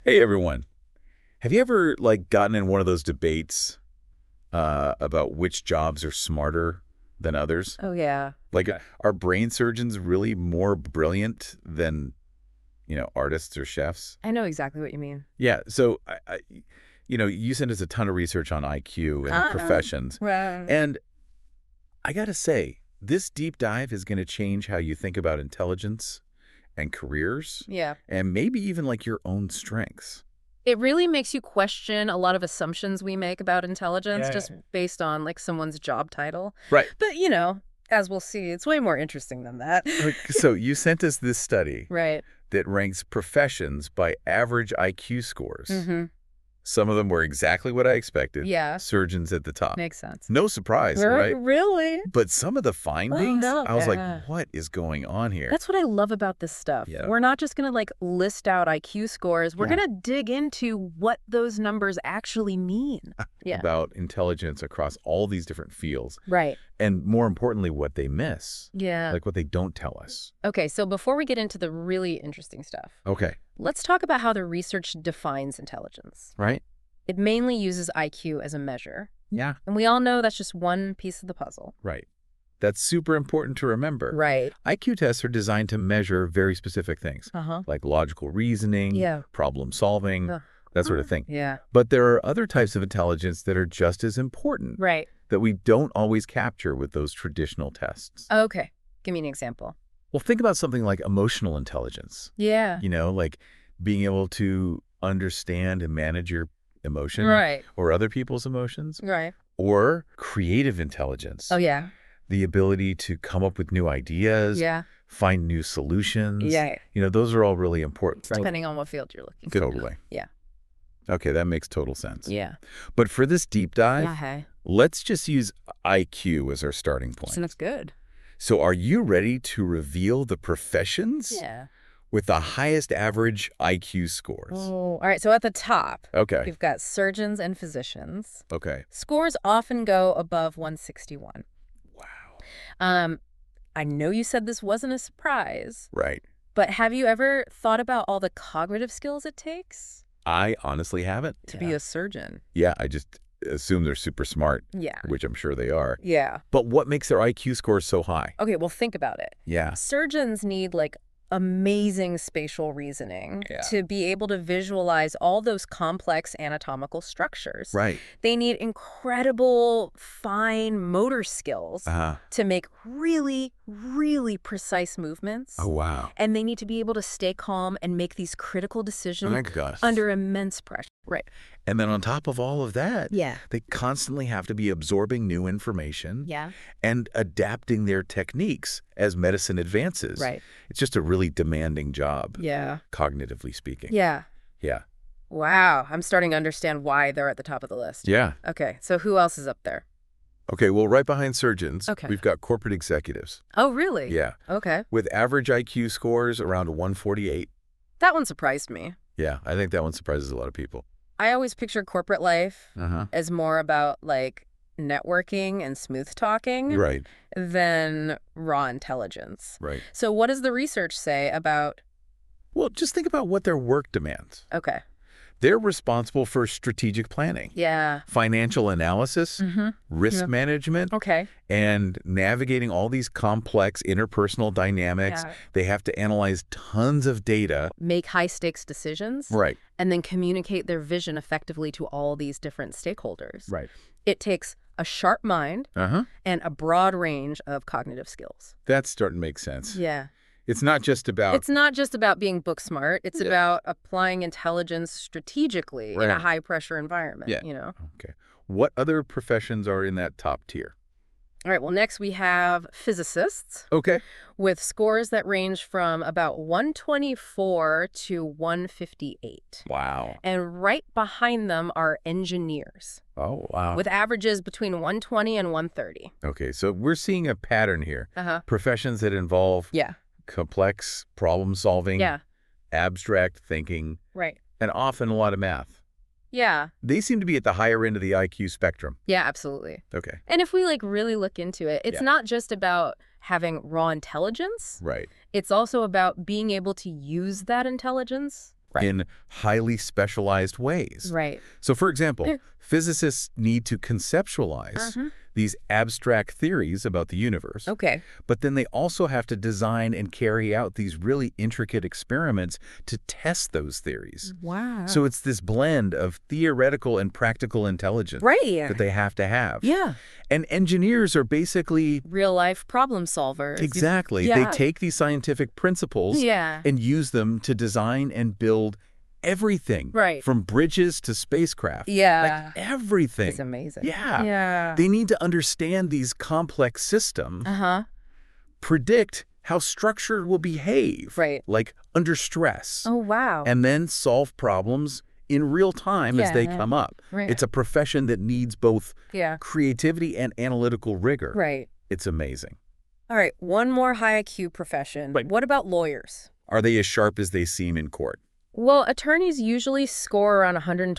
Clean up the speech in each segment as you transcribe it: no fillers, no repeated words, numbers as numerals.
Hey everyone. Have you ever gotten in one of those debates about which jobs are smarter than others? Oh, yeah. Like are brain surgeons really more brilliant than, artists or chefs? I know exactly what you mean. Yeah, so you sent us a ton of research on IQ and professions. Well, And I got to say, this deep dive is going to change how you think about intelligence and careers yeah. and maybe even your own strengths. It really makes you question a lot of assumptions we make about intelligence Yeah. just based on someone's job title. Right. But, as we'll see, it's way more interesting than that. So you sent us this study Right. that ranks professions by average IQ scores. Mm-hmm. Some of them were exactly what I expected. Yeah. Surgeons at the top. Makes sense. No surprise, right? Really? But some of the findings, no. I was like, what is going on here? That's what I love about this stuff. Yeah. We're not just going to list out IQ scores. We're Yeah. going to dig into what those numbers actually mean. Yeah. About intelligence across all these different fields. Right. And more importantly, what they miss. Yeah. Like what they don't tell us. Okay, so before we get into the really interesting stuff, Okay. let's talk about how the research defines intelligence. Right? It mainly uses IQ as a measure, Yeah. and we all know that's just one piece of the puzzle. Right. That's super important to remember. Right. IQ tests are designed to measure very specific things, Uh-huh. like logical reasoning, Yeah. problem solving, Ugh. that sort of thing. Yeah. But there are other types of intelligence that are just as important Right. that we don't always capture with those traditional tests. Okay. Give me an example. Well, think about something like emotional intelligence, Yeah. like being able to understand and manage your emotion Right. or other people's emotions, Right. or creative intelligence, Oh, yeah. the ability to come up with new ideas, Yeah. find new solutions. Yeah. Those are all really important. Depending on what field you're looking for. Totally. Yeah. Okay, that makes total sense. Yeah. But for this deep dive, Yeah, hey. let's just use IQ as our starting point. So that's good. So are you ready to reveal the professions Yeah. with the highest average IQ scores? Oh, all right. So at the top, Okay. we've got surgeons and physicians. Okay. Scores often go above 161. Wow. I know you said this wasn't a surprise, Right. but have you ever thought about all the cognitive skills it takes I honestly haven't. to be a surgeon? Yeah, I just assume they're super smart, Yeah. which I'm sure they are. Yeah. But what makes their IQ scores so high? Okay, well, think about it. Yeah. Surgeons need amazing spatial reasoning Yeah. to be able to visualize all those complex anatomical structures. Right. They need incredible fine motor skills Uh-huh. to make really, really precise movements. Oh, wow. And they need to be able to stay calm and make these critical decisions My gosh. under immense pressure. Right. And then on top of all of that, Yeah. they constantly have to be absorbing new information Yeah. and adapting their techniques as medicine advances. Right. It's just a really demanding job, Yeah. cognitively speaking. Yeah. Yeah. Wow. I'm starting to understand why they're at the top of the list. Yeah. Okay. So who else is up there? Okay, well, right behind surgeons, Okay. we've got corporate executives. Oh, really? Yeah. Okay. With average IQ scores around 148. That one surprised me. Yeah, I think that one surprises a lot of people. I always pictured corporate life Uh-huh. as more about networking and smooth talking Right, than raw intelligence. right. So what does the research say about... Well, just think about what their work demands. Okay. They're responsible for strategic planning, Yeah. financial analysis, Mm-hmm. risk Yeah. management, Okay. and navigating all these complex interpersonal dynamics. Yeah. They have to analyze tons of data. Make high-stakes decisions Right, and then communicate their vision effectively to all these different stakeholders. right. It takes a sharp mind Uh-huh. and a broad range of cognitive skills. That's starting to make sense. Yeah. It's not just about... It's not just about being book smart. It's Yeah. about applying intelligence strategically in a Right. high-pressure environment, Yeah. Okay. What other professions are in that top tier? All right, well, next we have physicists Okay. with scores that range from about 124 to 158. Wow. And right behind them are engineers Oh, wow. with averages between 120 and 130. Okay, so we're seeing a pattern here. Uh-huh. Professions that involve Yeah. complex problem solving, Yeah. abstract thinking, Right. and often a lot of math. Yeah. They seem to be at the higher end of the IQ spectrum. Yeah, absolutely. Okay. And if we really look into it, it's Yeah. not just about having raw intelligence. Right. It's also about being able to use that intelligence Right. in highly specialized ways. Right. So, for example, physicists need to conceptualize these abstract theories about the universe, Okay. but then they also have to design and carry out these really intricate experiments to test those theories. Wow. So it's this blend of theoretical and practical intelligence Right. that they have to have. Yeah. And engineers are basically Real life problem solvers. exactly. Yeah. They take these scientific principles Yeah. and use them to design and build everything. Right. From bridges to spacecraft. Yeah. Like everything. It's amazing. Yeah. Yeah. They need to understand these complex systems, predict how structure will behave, Right. like under stress, Oh, wow. and then solve problems in real time as they Yeah. come up. Right. It's a profession that needs both Yeah. creativity and analytical rigor. Right. It's amazing. All right. One more high IQ profession. Right. What about lawyers? Are they as sharp as they seem in court? Well, attorneys usually score around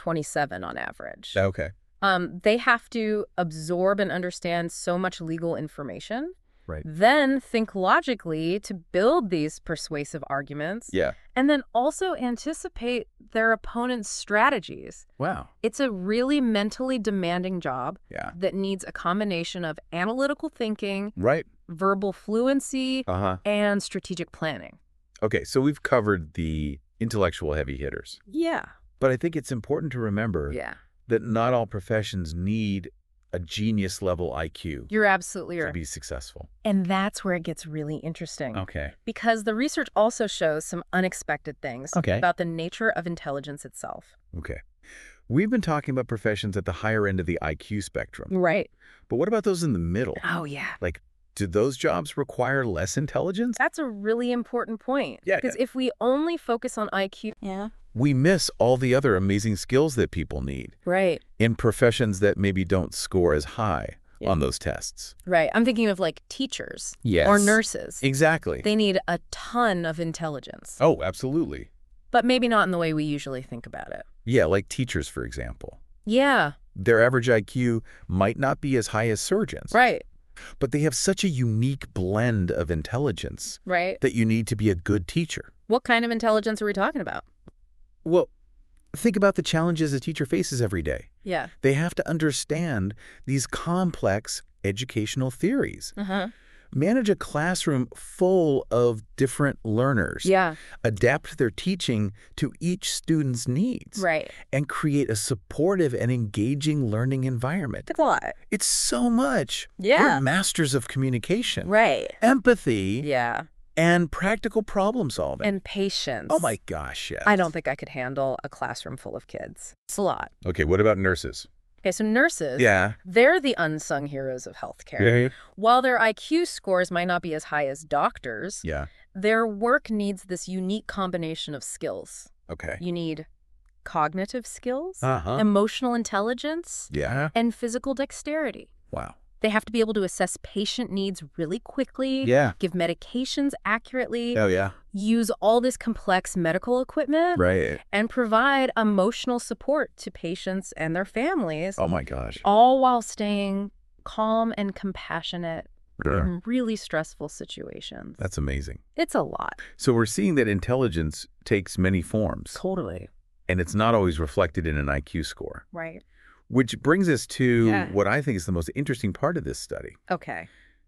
127 on average. Okay. They have to absorb and understand so much legal information, Right. then think logically to build these persuasive arguments, Yeah. and then also anticipate their opponent's strategies. Wow. It's a really mentally demanding job Yeah. that needs a combination of analytical thinking, Right. verbal fluency, Uh-huh. and strategic planning. Okay, so we've covered the intellectual heavy hitters. Yeah. But I think it's important to remember Yeah. that not all professions need a genius level IQ You're absolutely to right. be successful. And that's where it gets really interesting. Okay. Because the research also shows some unexpected things Okay. about the nature of intelligence itself. Okay. We've been talking about professions at the higher end of the IQ spectrum. Right. But what about those in the middle? Oh, yeah. Like, do those jobs require less intelligence? That's a really important point. Yeah, Because if we only focus on IQ, We miss all the other amazing skills that people need right, in professions that maybe don't score as high Yeah. on those tests. right. I'm thinking of like teachers Yes. or nurses. Exactly. They need a ton of intelligence, Oh, absolutely. but maybe not in the way we usually think about it. Yeah, like teachers, for example. Yeah, Their average IQ might not be as high as surgeons, right, but they have such a unique blend of intelligence right. that you need to be a good teacher. What kind of intelligence are we talking about? Well, think about the challenges a teacher faces every day. Yeah. They have to understand these complex educational theories, manage a classroom full of different learners, Yeah, adapt their teaching to each student's needs, right. and create a supportive and engaging learning environment. That's a lot. It's so much. Yeah. We're masters of communication, Right. empathy, Yeah. and practical problem solving. And patience. Oh my gosh, yes. I don't think I could handle a classroom full of kids. It's a lot. Okay, what about nurses? Okay, so nurses, Yeah. they're the unsung heroes of healthcare. While their IQ scores might not be as high as doctors, Yeah. their work needs this unique combination of skills. Okay. You need cognitive skills, Uh-huh. emotional intelligence, Yeah. and physical dexterity. Wow. They have to be able to assess patient needs really quickly, Yeah. give medications accurately, Oh, yeah. use all this complex medical equipment, Right. and provide emotional support to patients and their families, Oh my gosh. all while staying calm and compassionate Yeah. in really stressful situations. That's amazing. It's a lot. So we're seeing that intelligence takes many forms, Totally. and it's not always reflected in an IQ score. Right. Which brings us to Yeah. what I think is the most interesting part of this study. Okay.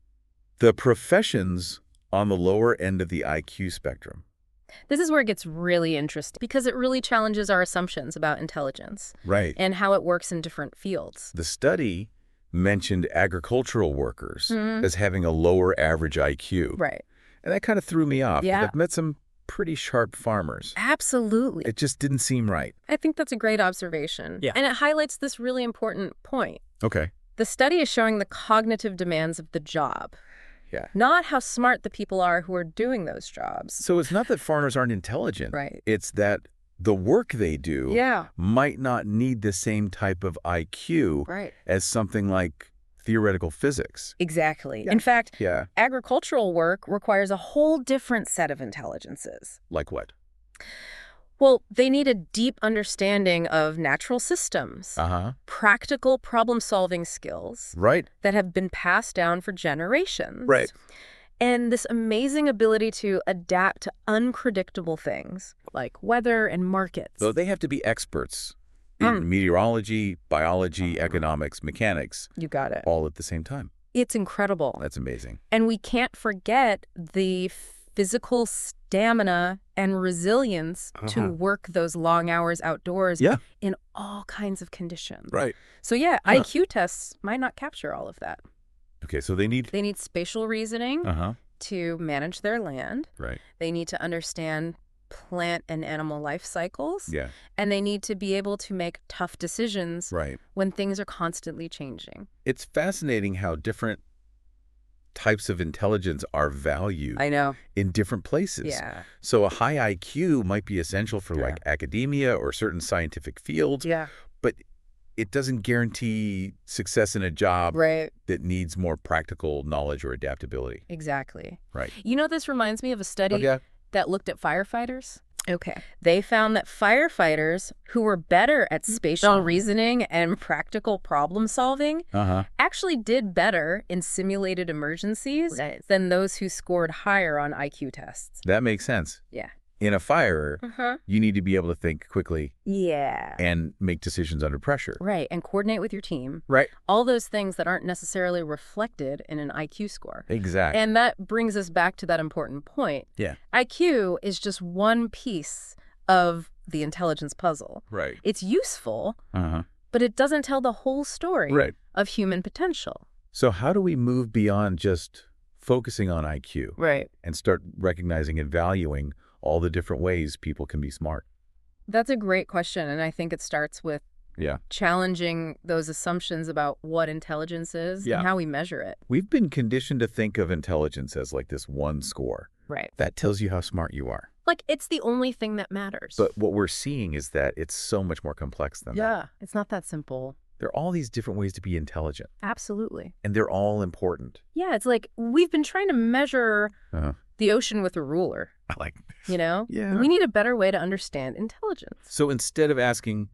The professions on the lower end of the IQ spectrum. This is where it gets really interesting because it really challenges our assumptions about intelligence Right. and how it works in different fields. The study mentioned agricultural workers Mhm. as having a lower average IQ. Right. And that kind of threw me off. 'Cause Yeah. I've met some pretty sharp farmers. Absolutely. It just didn't seem right. I think that's a great observation. Yeah. And it highlights this really important point. Okay. The study is showing the cognitive demands of the job, Yeah. not how smart the people are who are doing those jobs. So it's not that farmers aren't intelligent. Right. It's that the work they do Yeah. might not need the same type of IQ Right. as something like theoretical physics. Exactly. Yeah. In fact, Yeah. agricultural work requires a whole different set of intelligences. Like what? Well, they need a deep understanding of natural systems, Uh-huh. practical problem-solving skills Right. that have been passed down for generations. Right. And this amazing ability to adapt to unpredictable things like weather and markets. So they have to be experts in meteorology, biology, economics, mechanics, You got it. all at the same time. It's incredible. That's amazing. And we can't forget the physical stamina and resilience to work those long hours outdoors Yeah. in all kinds of conditions. Right. So yeah, IQ tests might not capture all of that. Okay, so they need... They need spatial reasoning Uh-huh. to manage their land. Right. They need to understand plant and animal life cycles. Yeah. And they need to be able to make tough decisions Right. when things are constantly changing. It's fascinating how different types of intelligence are valued I know. in different places. Yeah. So a high IQ might be essential for like academia or certain scientific fields, Yeah. but it doesn't guarantee success in a job Right. that needs more practical knowledge or adaptability. Exactly. Right. You know, this reminds me of a study Okay. that looked at firefighters. Okay. They found that firefighters who were better at spatial reasoning and practical problem solving Uh-huh. actually did better in simulated emergencies than those who scored higher on IQ tests. That makes sense. Yeah. In a fire, you need to be able to think quickly Yeah. and make decisions under pressure. Right. And coordinate with your team. Right. All those things that aren't necessarily reflected in an IQ score. Exactly. And that brings us back to that important point. Yeah. IQ is just one piece of the intelligence puzzle. Right. It's useful, Uh-huh. but it doesn't tell the whole story Right. of human potential. So how do we move beyond just focusing on IQ Right. and start recognizing and valuing all the different ways people can be smart? That's a great question, and I think it starts with Yeah. challenging those assumptions about what intelligence is Yeah. and how we measure it. We've been conditioned to think of intelligence as like this one score. Right. That tells you how smart you are. Like, it's the only thing that matters. But what we're seeing is that it's so much more complex than that. yeah, it's not that simple. There are all these different ways to be intelligent, Absolutely. and they're all important. Yeah, it's like we've been trying to measure Uh-huh. the ocean with a ruler, I like you know? Yeah. We need a better way to understand intelligence. So instead of asking,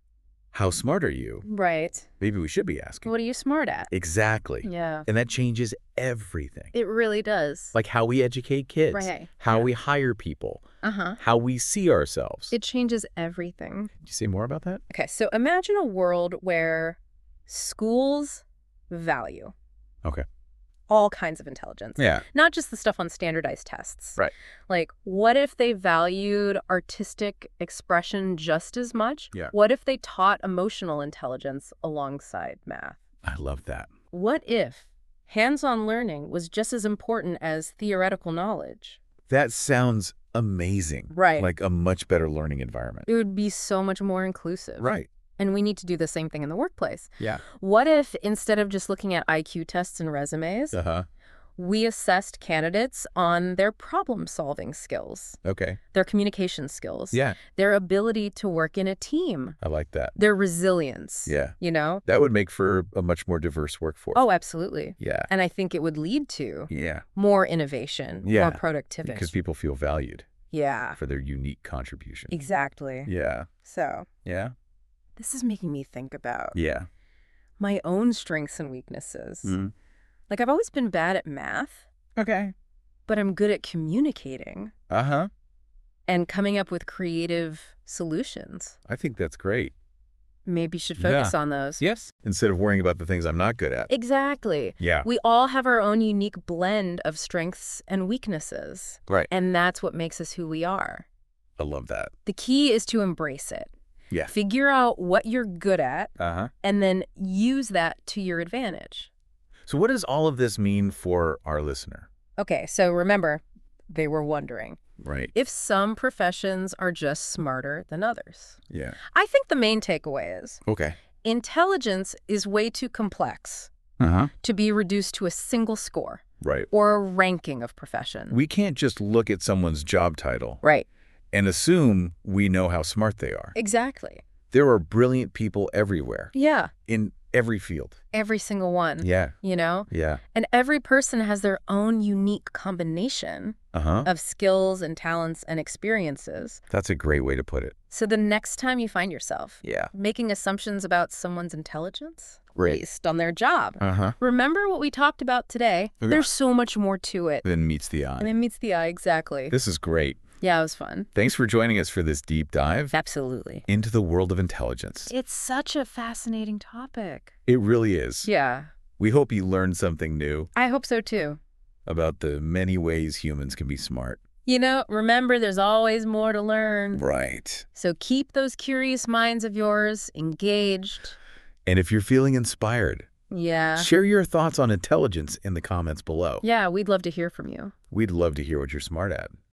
how smart are you? Right. Maybe we should be asking. What are you smart at? Exactly. Yeah. And that changes everything. It really does. Like how we educate kids, Right. how we hire people, Uh-huh. how we see ourselves. It changes everything. Could you say more about that? Okay, so imagine a world where schools value Okay. all kinds of intelligence. Yeah. Not just the stuff on standardized tests. Right. Like, what if they valued artistic expression just as much? Yeah. What if they taught emotional intelligence alongside math? I love that. What if hands-on learning was just as important as theoretical knowledge? That sounds amazing. Right. Like a much better learning environment. It would be so much more inclusive. Right. And we need to do the same thing in the workplace. Yeah. What if, instead of just looking at IQ tests and resumes, Uh-huh. we assessed candidates on their problem-solving skills, Okay. their communication skills, Yeah. their ability to work in a team, I like that. their resilience, Yeah. you know? That would make for a much more diverse workforce. Oh, absolutely. Yeah. And I think it would lead to Yeah. more innovation, Yeah. more productivity. Because people feel valued Yeah, for their unique contribution. exactly. Yeah. So Yeah. this is making me think about Yeah. my own strengths and weaknesses. Mm. Like, I've always been bad at math, Okay. but I'm good at communicating Uh-huh. and coming up with creative solutions. I think that's great. Maybe you should focus on those. Yes. Instead of worrying about the things I'm not good at. Exactly. Yeah. We all have our own unique blend of strengths and weaknesses. Right. And that's what makes us who we are. I love that. The key is to embrace it. Yeah. Figure out what you're good at Uh-huh. and then use that to your advantage. So what does all of this mean for our listener? Okay, so remember, they were wondering Right. if some professions are just smarter than others. Yeah. I think the main takeaway is Okay. intelligence is way too complex Uh-huh. to be reduced to a single score Right. or a ranking of profession. We can't just look at someone's job title Right. and assume we know how smart they are. Exactly. There are brilliant people everywhere Yeah. in every field. Every single one. Yeah. You know? Yeah. And every person has their own unique combination of skills and talents and experiences. That's a great way to put it. So the next time you find yourself making assumptions about someone's intelligence based on their job, remember what we talked about today. There's so much more to it. Than meets the eye. And it meets the eye, exactly. This is great. Yeah, it was fun. Thanks for joining us for this deep dive. Absolutely. Into the world of intelligence. It's such a fascinating topic. It really is. Yeah. We hope you learned something new. I hope so, too. About the many ways humans can be smart. You know, remember, there's always more to learn. Right. So keep those curious minds of yours engaged. And if you're feeling inspired, share your thoughts on intelligence in the comments below. Yeah, we'd love to hear from you. We'd love to hear what you're smart at.